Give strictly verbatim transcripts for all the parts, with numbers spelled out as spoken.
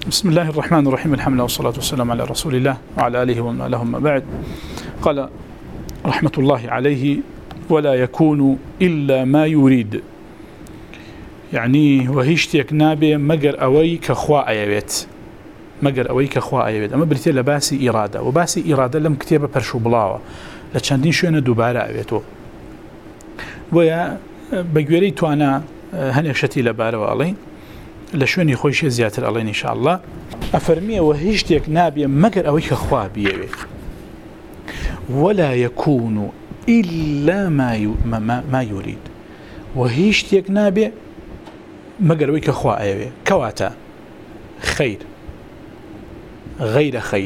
بسم الله الرحمن الرحيم الحمد لله والصلاة والسلام على رسول الله وعلى آله ومن والاه أما بعد. قال رحمة الله عليه: ولا يكون إلا ما يريد. يعني وهيشتيك نابي مقر أوي كخواء أيويت مقر أوي كخواء أيويت أما بريتي لباسي إرادة وباسي إرادة لم كتابة برشو بلاوة لچندين شوينة دوبارة أيويتو ويا بقوريتو أنا هنيك شتي لبارة وعلين لشوني خوشي زيادة الله إن شاء الله. أفرميه وهيشتيك نابي مقر أوي كخواء بيوي ولا يكون إلا ما, ي... ما, ما يريد. وهيشتيك نابي مقر أوي كخواء أيوي كواتا خير غير خير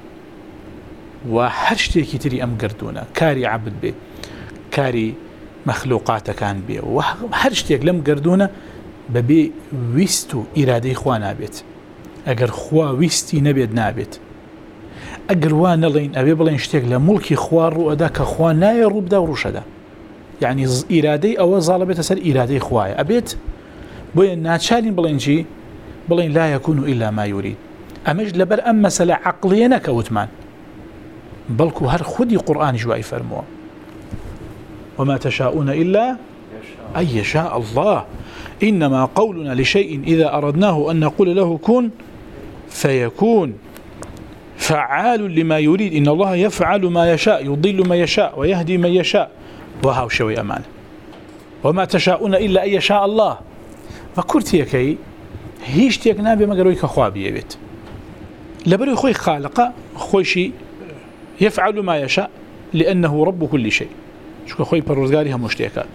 وحرشتيكي تري أم قردونا كاري عبد بي كاري مخلوقات كان بي وحرشتيك لم قردونا ببي ويستو إرادي خوا نابت أجر خوا ويستي نبيد نابت أجر وانا لين أبي بلين شتيك لملكي خوار رؤدا كخوا ناير ربدا ورشدا يعني إرادي أو ظالبت أسر إرادي خوايا أبيت بوين ناتشالين بلين جي بلين لا يكون إلا ما يريد أمج لبر أم مسألة عقلية نكوتمان بلكو هر خدي قرآن جواي فرموه وما تشاءون إلا أن يشاء الله إنما قولنا لشيء إذا أردناه أن نقول له كن فيكون فعال لما يريد إن الله يفعل ما يشاء يضل ما يشاء ويهدي من يشاء وهاو شوي أمان وما تشاءون إلا أن يشاء الله فكرتيكي هيشتيك نابي مقروي كخوابي يبيت لبري خوي خالق خوي شيء يفعل ما يشاء لأنه رب كل شيء شو خوي بروزغاري هم مشتيكات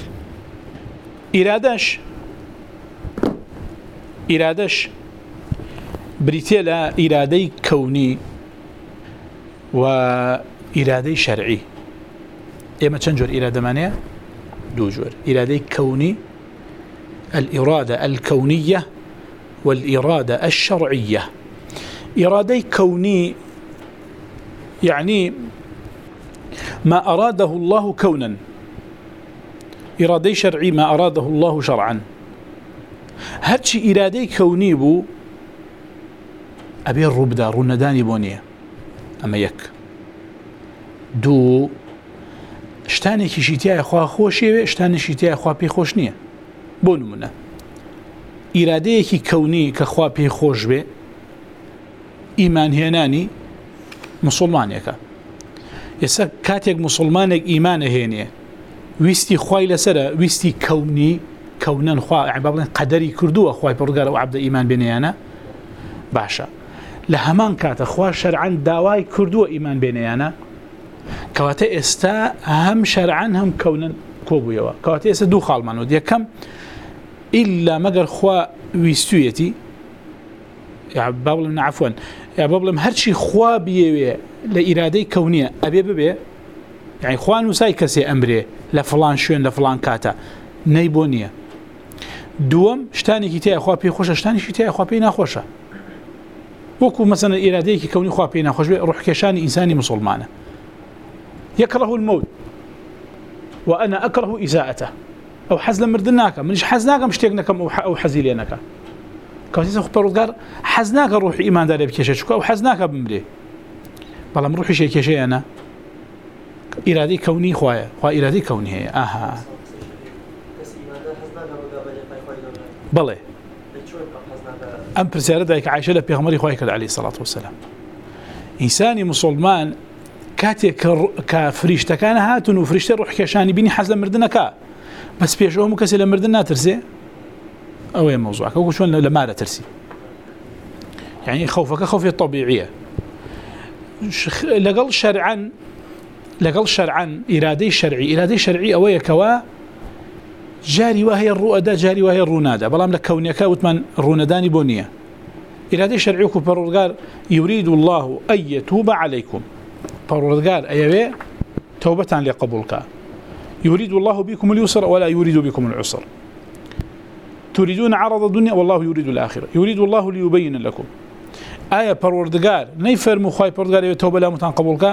إرادش إرادش بريتيلا إرادي كوني وإرادي شرعي إما تنجر إرادة مانية دوجور إرادي كوني الإرادة الكونية والإرادة الشرعية. إرادي كوني يعني ما أراده الله كونا إرادي شرعي ما أراده الله شرعا. هرشي إرادي كوني بو أبي الربدا رنداني بونية أما يك دو شتاني كي شيتيا أخوة خوشي شتاني شيتيا أخوة بي خوش نية بونو منا إرادي كي كوني كأخوة بي خوش بي إيمان هيناني مسلمان يكا يسا كاتيك مسلمانك إيمان هينيه ويستي خواي لسرة ويستي كوني كونان خوا يعني بابلين قدري كردوه خواي برقار وعبد إيمان بينيانا باشا لهمان كاتا خوا شرعا داواي كردوه إيمان بينيانا كواتا استا هم شرعا هم كونان كوبو يوا كواتا استا دو خالمانو دي كم إلا مقر خوا ويستويتي يعني بابلين عفوا يعني بابلين هرشي خوا بيوي لإرادي كونية أبي ببي يعني خوان وساي كسي أمري لفلان شوين لفلان كاتا نيبونية دوم شتاني كي تي أخوة بي خوشة شتاني كي تي أخوة بي ناخوشة وكو مثلا إرادي كي كوني أخوة بي ناخوش روح كشاني إنساني مسلمانة يكره الموت وأنا أكره إساءته أو حزل مردناك منش حزناك مشتيقناك أو حزيليناك كواتيس أخو برودقار حزناك روح إيمان داري بكيشة أو حزناك بمري بلا مروحي شيء كيشي أنا إرادي كوني خوايا خوا إرادي كوني هي آها بلى أم برسالة دايك عايشة لها بيغمري خواهي كده عليه الصلاة والسلام إنساني مسلمان كاتي كفريشتا كان هاتون وفريشتا روح كشاني بيني حزل مردنا كا بس بيشوهم كسي لمردنا ترسي أو موضوعك أو شون لما لا ترسي يعني خوفك خوفي طبيعية لقل شرعا لقل شرعا إرادي شرعي إرادي شرعي أويا كوا جاري وهي الرؤدة جاري وهي الرونادة بلام لك كونيكا وثمان الرونداني بونية إرادي شرعي كبرودقار يريد الله أن يتوب عليكم برودقار أيوه توبة لقبولك يريد الله بكم اليسر ولا يريد بكم العسر تريدون عرض الدنيا والله يريد الآخرة يريد الله ليبين لكم آية برودقار نيفر مخاي برودقار يتوبة لا متان قبولك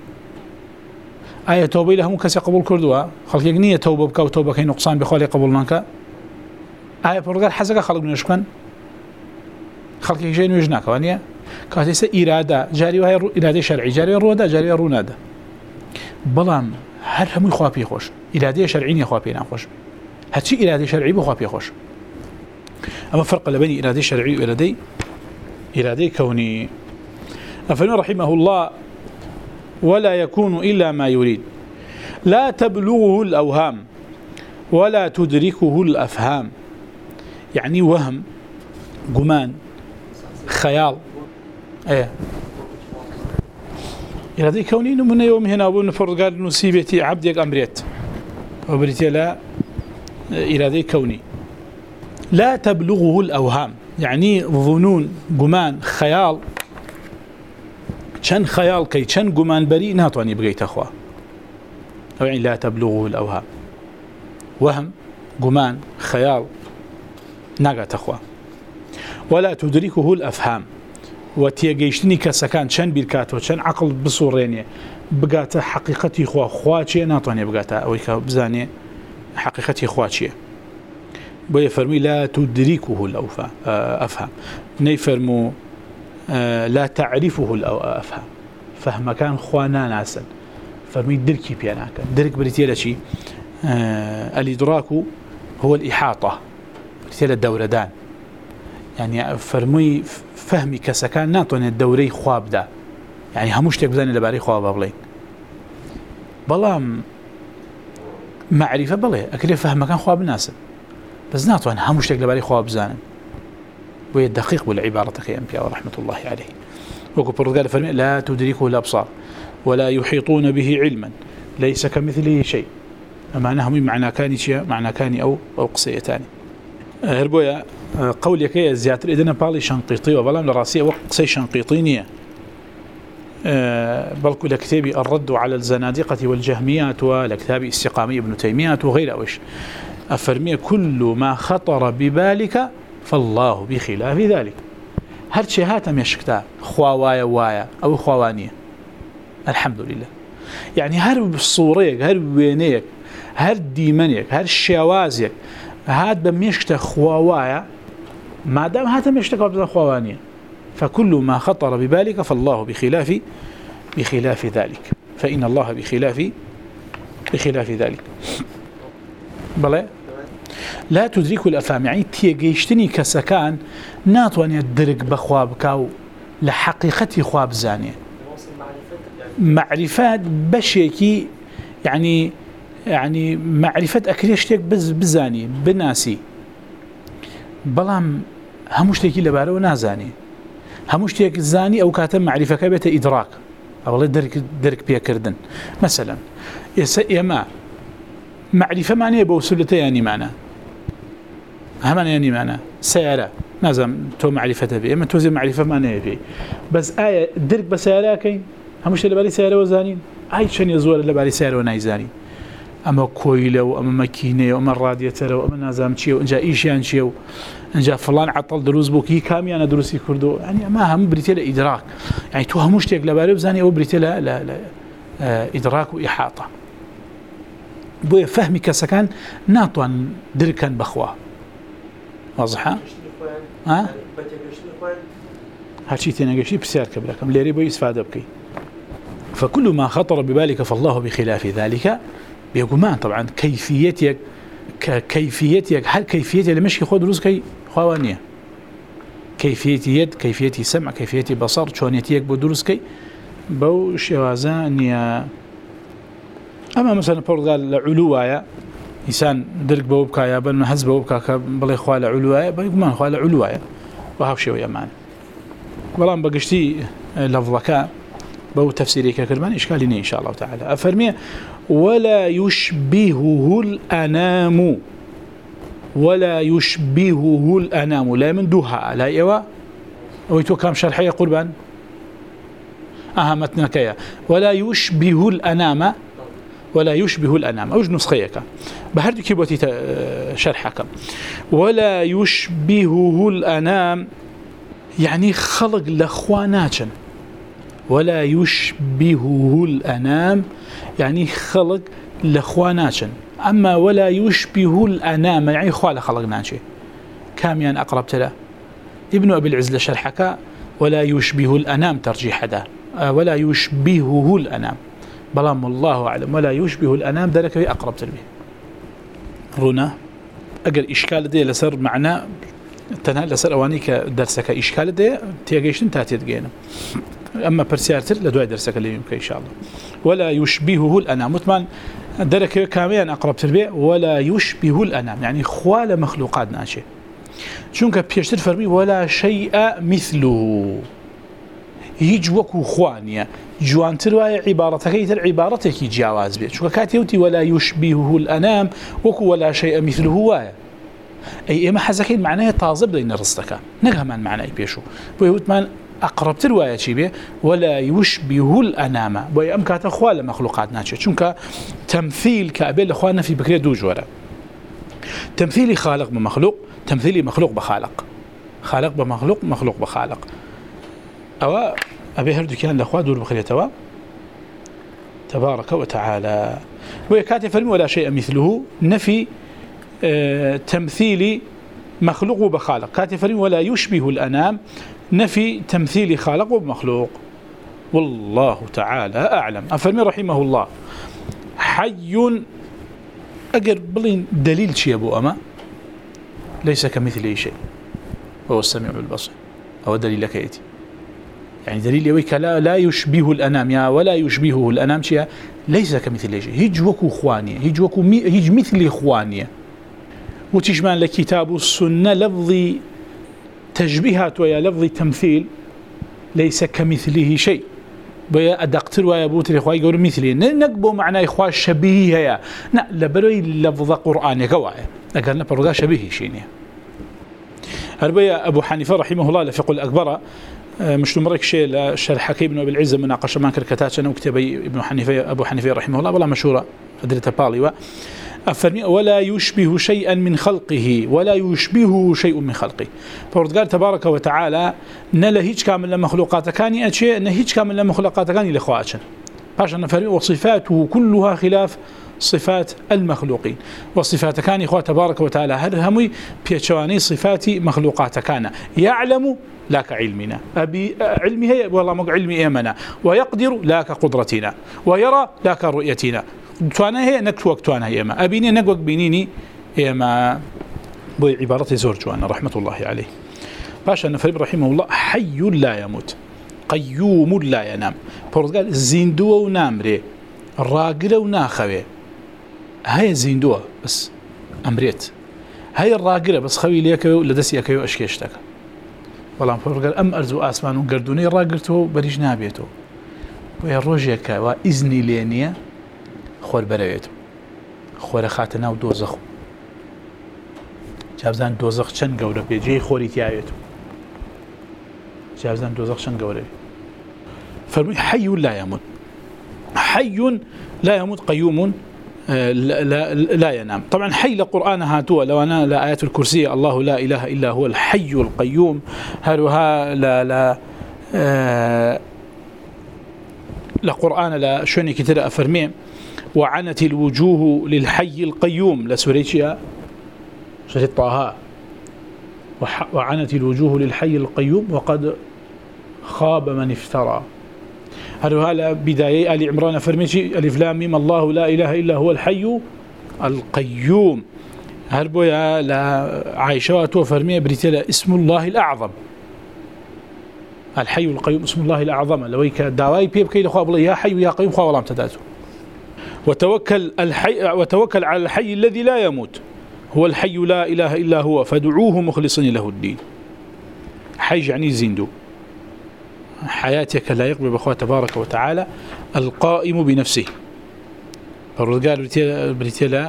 آية توبة لهم كسي قبول كردوها خلق يقنية توبة بك وتوبة كي نقصان بخالي قبولناك آية برودقار حزق خلق نشكن خلقي شيء نوجنا كوانيا كاتيس إرادة جاري وهي إرادة شرعي جاري رودا جاري رونادا بلام هر هم يخوابي خوش إرادة شرعية يخوابي ناخوش هاتشي إرادة شرعي بخوابي خوش أما فرق بين إرادة شرعي وإرادة إرادة كوني أفن رحمه الله ولا يكون إلا ما يريد لا تبلغه الأوهام ولا تدركه الأفهام يعني وهم جمان خيال ايه إرادة كوني من يوم هنا أبو نفرض قال نسيبتي عبدك أمريت وبريتي لا إرادة كوني لا تبلغه الأوهام يعني ظنون جمان خيال شن خيال كي شن جمان بريء ناتواني بقيت أخوة أو يعني لا تبلغه الأوهام وهم جمان خيال ناقة أخوة ولا تدركه الأفهام وتيجيشتني كسكان شن بالكاتو شن عقل بصوريني بقاته حقيقتي خوا خواتي ناتواني بقاته أو يكبزاني حقيقتي خواتي بيفرمي لا تدركه الأفهام نيفرمو لا تعرفه الأفهام فهم كان خوانا ناسا فرمي دركي بياناك درك بريتيلا شي الإدراك هو الإحاطة بريتيلا الدوردان يعني فرمي فهمي كسكان ناتوني الدوري خواب دا يعني هموش تكبزاني لباري خواب أبلين بلام معرفة بلي أكري فهم كان خواب ناسا بس ناتوان هموش تك لباري خواب زانن وهي الدقيق بالعبارة كي أنبياء ورحمة الله عليه وكبر قال فرمي لا تدركه الأبصار ولا يحيطون به علما ليس كمثله شيء معناهم معنى كاني شيء معنى كاني أو أو قصيتان هربويا قولي كي زيادة إذن بالي شنقيطي وبلام لراسية وقصي شنقيطينية بل كل كتابي الرد على الزنادقة والجهميات ولكتاب استقامي ابن تيمية وغير أوش أفرمي كل ما خطر ببالك فالله بخلاف ذلك هر شيء هاتم يشكتا خواوايا وايا أو خوانية الحمد لله يعني هر صوريك هر وينيك هر ديمانيك هر شوازيك هاد بميشكتا خواوايا ما دام هاتم يشتكى بذن خوانية فكل ما خطر ببالك فالله بخلاف بخلاف ذلك فإن الله بخلاف بخلاف ذلك بلى لا تدرك الأفهام يعني تيجيشتني كسكان ناتواني الدرك بخوابك أو لحقيقة خواب زانية معرفات بشيكي يعني يعني معرفة أكريشتك بز بزاني بناسي بلام هموشتكي لباره ونازاني هموشتك زاني أو كاتم معرفة كبيرة إدراك أولا درك درك بيا كردن مثلا يما معرفة معنية بوصلته يعني معنى همان يعني معنى سيارة نازم تو معرفة بي اما توزي معرفة معنية بي بس آية درك بسيارة كين هموش اللي بالي سيارة وزانين آي شن يزور اللي بالي سيارة ونايزانين اما كويلة واما مكينة واما راديتر واما نازم تشيو انجا ايشيان تشيو انجا فلان عطل دروس بوكي كامي انا دروسي كردو يعني ما هم بريتيلا ادراك يعني تو هموش تيك لبالي وزاني او بريتيلا لا لا اه ادراك واحاطة بويا فهمي كسكان ناطوان دركا بخوا واضحة؟ ها؟ هالشي تناقشي بسيار كبلكم ليري بو يستفاد بكي فكل ما خطر ببالك فالله بخلاف ذلك بيقومان طبعا كيفيتك كيفيتك هل كيفيتي لمشي خود رزقي خوانية كيفيتي يد كيفيتي سمع كيفيتي بصر شونيتيك بدرسكي بو شوازانيا أما مثلا فرض قال علوايا إنسان درك بوبكايا بل ما حزب بوبكا بلي خوال علوايا بيقومان خوال علوايا وهاو شيء ويامان بلان بقشتي لفظك بو تفسيري كرمان إشكالي إن شاء الله تعالى أفرمي ولا يشبهه الأنام ولا يشبهه الأنام لا من دوها لا إيوا ويتو كام شرحية قربان أهمتنا كيا ولا يشبه الأنام ولا يشبه الأنام أوج نسخيك بهردو كيبوتي شرحك ولا يشبهه الأنام يعني خلق لأخواناتشن ولا يشبهه الأنام يعني خلق لأخواناتشن أما ولا يشبه الأنام يعني خوال خلقناتشي كاميان أقرب تلا ابن أبي العز لشرحك ولا يشبه الأنام ترجيح ده ولا يشبهه الأنام بلام الله أعلم ولا يشبه الأنام ذلك أقرب تربيه رونا أجر إشكال دي لسر معنى تنها لسر أوانيك درسك إشكال دي تيجيشن تاتي تجينا أما برسيارتر لدواء درسك اللي يمكن إن شاء الله ولا يشبهه الأنام مطمئن ذلك كاميا أقرب تربيه ولا يشبه الأنام يعني خوال مخلوقات ناشئ چونکە پێشتر فەرمی ولا شيء مثله هیچ وەکو خوانیە جوانتر وایە عیبارەتەکەی تر عیبارەتێکی جیاواز بێت چونکە کاتی وتی ولا يشبهه الأنام وەکو ولا شيء مثله وایە ئەی ئێمە حەزەکەین معنای تازە بدەینە ڕستەکە نەک هەمان معنای پێشوو بۆیە وتمان ئەقربتر وایە چی بێ ولا يشبه الأنام بۆیە ئەم کاتە خوا لە مەخلوقات ناچێت چونکە تەمثیل کە ئەبێت لە خوا نەفی بکرێت دوو جۆرە تمثيلي خالق بمخلوق تمثيلي مخلوق بخالق خالق بمخلوق مخلوق بخالق أو أبي هردو كان لأخوة دور بخليتوا تبارك وتعالى ويكاتي فرمي ولا شيء مثله نفي اه تمثيلي مخلوق بخالق كاتي فرمي ولا يشبه الأنام نفي تمثيلي خالق بمخلوق والله تعالى أعلم أفرمي رحمه الله حي أجر بلين دليل شيء أبو أما ليس كمثله شيء وهو السميع البصير هو دليل لك يأتي يعني دليل يويك لا, لا يشبه الأنام يا ولا يشبهه الأنام شيء ليس كمثله شيء هيج وكو خوانية هيج وكو هيج مثل خوانية وتجمع لكتاب السنة لفظي تشبيهات ويا لفظي تمثيل ليس كمثله شيء بيا أدقتر ويا بوتر إخوائي يقولون مثلي نقبوا معنا إخوة شبيه يا لا لبروي لفظ قرآن قواعي لكن نبرغا شبيه شيني هربيا أبو حنيفة رحمه الله لفق الأكبر مش نمرك شيء لشرح ابن أبي العز مناقشة ما كركتات أنا وكتبي ابن حنيفة أبو حنيفة رحمه الله والله مشهورة فدرة بالي أفرمي ولا يشبه شيئا من خلقه ولا يشبهه شيء من خلقه فقال تبارك وتعالى نلا هيج كامل مخلوقات كاني أشياء أن هيج كامل مخلوقات كاني لإخواتنا باش أن فرمي وصفاته كلها خلاف صفات المخلوقين وصفات كان إخوة تبارك وتعالى هرهمي بيتشواني صفات مخلوقات كان يعلم لا كعلمنا أبي علمي هي والله مق علمي إيمنا ويقدر لا كقدرتنا ويرى لا كرؤيتنا توانا هي نكتوك توانا هي ما أبيني نقوك بينيني هي ما بوي عبارة زور جوانا رحمة الله عليه باشا نفرب رحمه الله حي لا يموت قيوم لا ينام فرد قال زندوه ونامري الراقرة وناخوه هاي زندوه بس أمريت هاي الراقرة بس خوي ليكو لدسيكو أشكيشتك والله فرد قال أم أرزو آسمان وقردوني راقرته بريج نابيته ويروجيك وإذني لينيا خور برويته خور خاتنا ودوزخ جابزان دوزخ چند گەورە بێ جێی خۆری تیاوێت جابزان دوزخ چند گەورە فەرمووی حي لا يموت حي لا يموت قيوم لا, لا, لا ينام طبعا حي لقرآن هاتوا لو أنا لآيات الكرسي الله لا إله إلا هو الحي القيوم هلوها لا لا آه لقرآن لا شوني كتير أفرمي وعنت الوجوه للحي القيوم لسوريتشيا سورة طه وعنت الوجوه للحي القيوم وقد خاب من افترى هذا بداية آل عمران فرميشي ألف لام ميم الله لا إله إلا هو الحي القيوم هربويا لا عائشة وفرمية بريتلا اسم الله الأعظم الحي القيوم اسم الله الأعظم لو يك داواي بيب كي لخوا بالله يا حي يا قيوم خوا والله امتداته وتوكل الحي وتوكل على الحي الذي لا يموت هو الحي لا إله إلا هو فادعوه مخلصين له الدين حي يعني زندو حياتك لا يقبل بأخوة تبارك وتعالى القائم بنفسه فالرجال بريتلا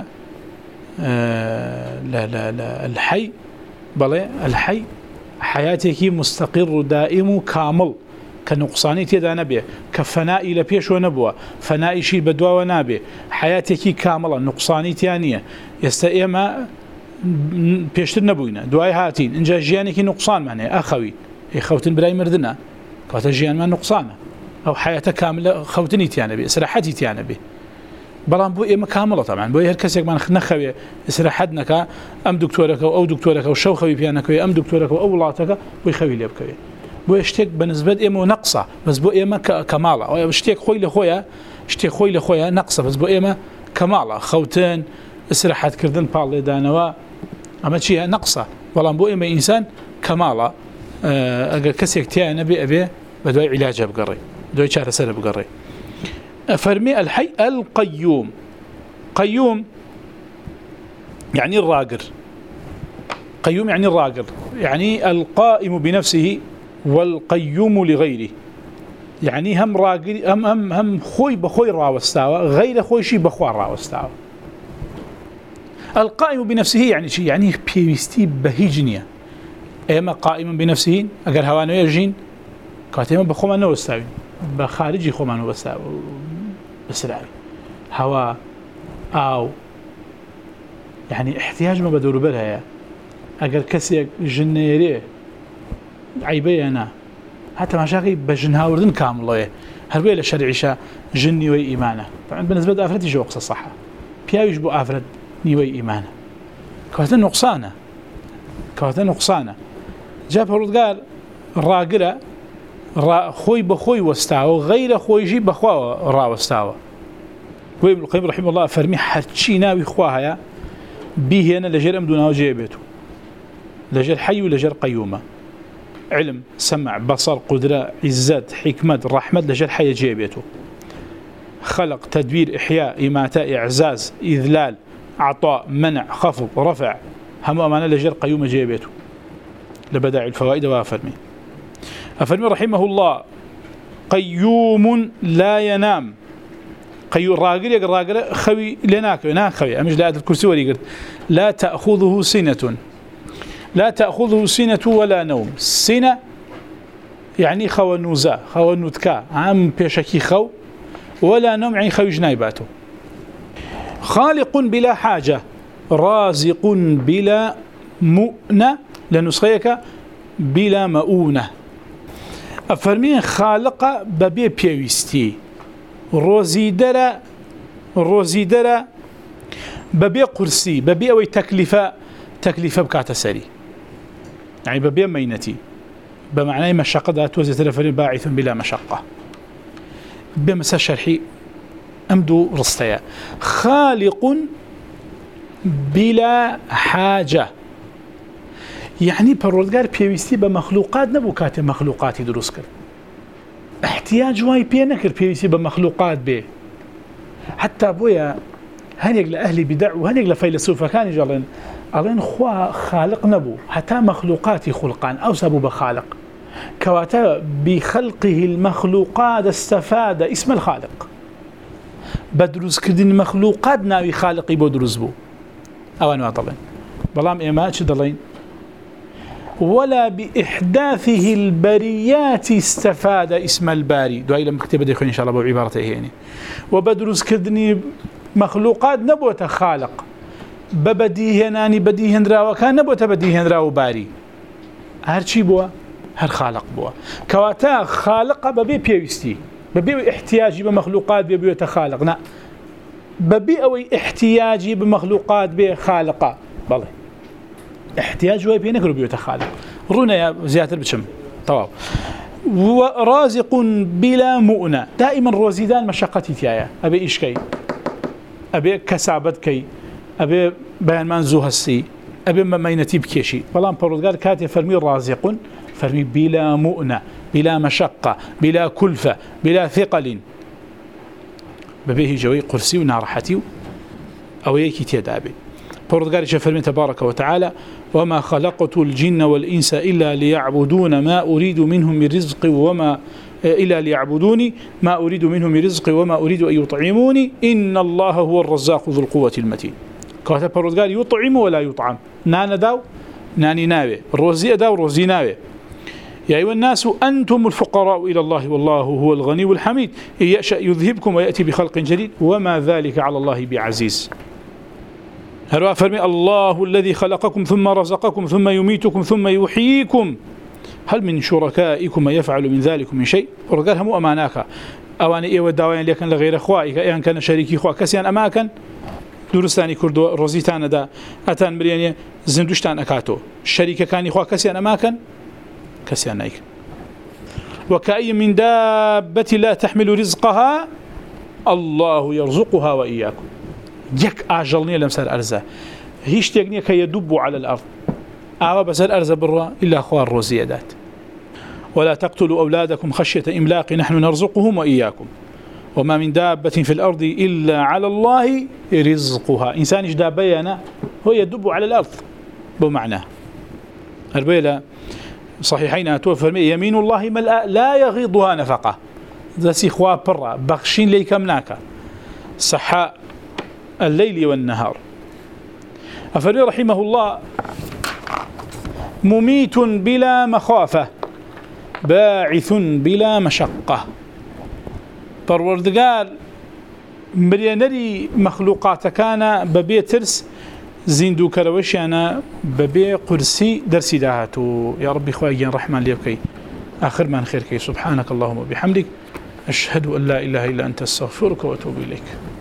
آه لا لا لا الحي بلى الحي حياتك مستقر دائم كامل كنقصاني تيدا نبي كفناء لبيش ونبوة فناء شيء بدوا ونبي حياتك كاملة نقصاني تانية يستئما بيشتر نبوينا دواي هاتين إنجا جيانك نقصان معناه أخوي خوتن براي مردنا كوتا جيان ما نقصانه أو حياته كاملة خوتني تيانا بي سراحتي تيانا بي بلان بو إما كاملة طبعا بو هركسيك ما نخوي استراحتنا أم دكتورك أو دكتورك أو شو خوي بيانك أم دكتورك أو أولادك بو يخوي لي بكوي بو اشتيك بالنسبة إما نقصة بس بو إما كمالة أو اشتيك خوي لخويا اشتيك خوي لخويا نقصة بس بو إما كمالة خوتين استراحت كردن بالله دانوا أما شيء نقصة بلان بو إما إنسان كمالة أجر كسيك تيا نبي أبي بدوي علاج بقري بدوي شهر سنة بقري فرمي الحي القيوم قيوم يعني الراقر قيوم يعني الراقر يعني القائم بنفسه والقيوم لغيره يعني هم راقر هم هم هم خوي بخوي راوستاوى غير خوي شي بخوار راوستاوى القائم بنفسه يعني شيء يعني بيستي بهيجنيا اما قائم بنفسه اگر هوانو يجين كاتيما بخوما نو استاوي بخارجي خوما نو استاوي بسرعي هوا او يعني احتياج ما بدور بالها اگر كسي جنيري عيبي انا حتى مشاكل بجنها وردن كامله هربي لشرعيشا جني وي ايمانه طبعا بالنسبه لافرتي جو اقصى صح بياويش بو افرد نيوي ايمانه كواتن نقصانه كواتن نقصانه جاب هرد قال راقره را خوي بخوي واستاو غير خوي جي بخوا را واستاو وابن القيم رحمه الله فرمي حرشي ناوي خواها به انا لجر امدنا وجيبته لجر حي ولجر قيومه علم سمع بصر قدره عزت حكمه رحمه لجر حي جيبته خلق تدبير احياء اماتة اعزاز اذلال عطاء منع خفض رفع هم امانه لجر قيومه جيبته لبداعي الفوائد وافرمي أفرمي رحمه الله قيوم لا ينام قيوم راقر يقر راقر خوي لناك يناك خوي أمش لآية الكرسي وريقر لا تأخذه سنة لا تأخذه سنة ولا نوم سنة يعني خو النوزا خو النتكا عام بيشكي خو ولا نوم يعني خوي جنايباته خالق بلا حاجة رازق بلا مؤنة لنسخيك بلا مؤونة أفرمين خالق ببي بيويستي روزيدرا روزيدرا ببي قرسي ببي أوي تكلفة تكلفة بكاتا سري يعني ببي مينتي بمعنى مشقة ذات وزيدرا فرمين باعث بلا مشقة بمسا شرحي أمدو رستيا خالق بلا حاجة يعني پروردگار پیوستی به مخلوقات نبو کات مخلوقاتی درست کرد احتیاج وای پی نکر پیوستی به مخلوقات به حتى بويا هنيق لأهل بدع وهنيق لفيلسوفة كان يجلن ألين خوا خالق نبو حتى مخلوقات خلقان أو سبو بخالق كواتا بخلقه المخلوقات استفاد اسم الخالق بدرس كردين مخلوقات ناوي خالقي بدرس بو أوان ما طبعا بلام إيما شدلين ولا بإحداثه البريات استفاد اسم الباري دعي لما كتب ديخون إن شاء الله بعبارته يعني وبدرس كردني مخلوقات نبوت خالق ببديهناني بديهن راو كان نبوت بديهن راو باري هرشي بوا هر خالق بوا كواتا خالق ببي بيوستي ببي احتياجي بمخلوقات ببي تخالق نا ببي أوي احتياجي بمخلوقات بخالقة بالله احتياج وي بينك ربيو تخالق رونا يا زياتر بشم طواب ورازق بلا مؤنة دائما روزيدان مشقتي تيايا أبي إيش كي أبي كسابت كي أبي بيان منزو هسي أبي ممينتي بكيشي فلان بردقال كاتي فرمي رازق فرمي بلا مؤنة بلا مشقة بلا كلفة بلا ثقل ببيه جوي قرسي ونارحتي أو يكي تيدابي بردقال فرمي تبارك وتعالى وما خلقت الجن والإنس إلا ليعبدون ما أريد منهم من رزق وما إلا ليعبدوني ما أريد منهم من رزق وما أريد أن يطعموني إن الله هو الرزاق ذو القوة المتين كاتب بردقال يطعم ولا يطعم نانا داو ناني ناوي روزي داو روزي ناوي يا أيها الناس أنتم الفقراء إلى الله والله هو الغني والحميد إن يشأ يذهبكم ويأتي بخلق جديد وما ذلك على الله بعزيز هل فرمي الله الذي خلقكم ثم رزقكم ثم يميتكم ثم يحييكم هل من شركائكم من يفعل من ذلك من شيء ورقال هم أماناك أواني إيوة داوين لكن لغير أخوائك إيان كان شريكي أخوائك كسيان أماكن دورستاني كردو روزيتان دا أتان مرياني زندوشتان أكاتو الشريكة كان أخوائك كسيان أماكن كسيان نايك وكأي من دابة لا تحمل رزقها الله يرزقها وإياكم يك أعجلني لمسار أرزة هيش تيقني كي يدبوا على الأرض أعوى بسر أرزة برا إلا أخوار روزيادات ولا تقتلوا أولادكم خشية إملاق نحن نرزقهم وإياكم وما من دابة في الأرض إلا على الله رزقها إنسان إيش دابينا هو يدب على الأرض بمعنى البيلة صحيحين توفر يمين الله ملأ لا يغيضها نفقة ذا سيخوا برا بخشين لي كمناك صحاء الليل والنهار أفري رحمه الله مميت بلا مخافة باعث بلا مشقة پروردگار مرينري مخلوقات كان ببي ترس زندو كروشيانا ببي قرسي درسي داهاتو يا ربي خواجين رحمن ليبكي آخر من خيركي سبحانك اللهم وبحمدك أشهد أن لا إله إلا أنت استغفرك وأتوب إليك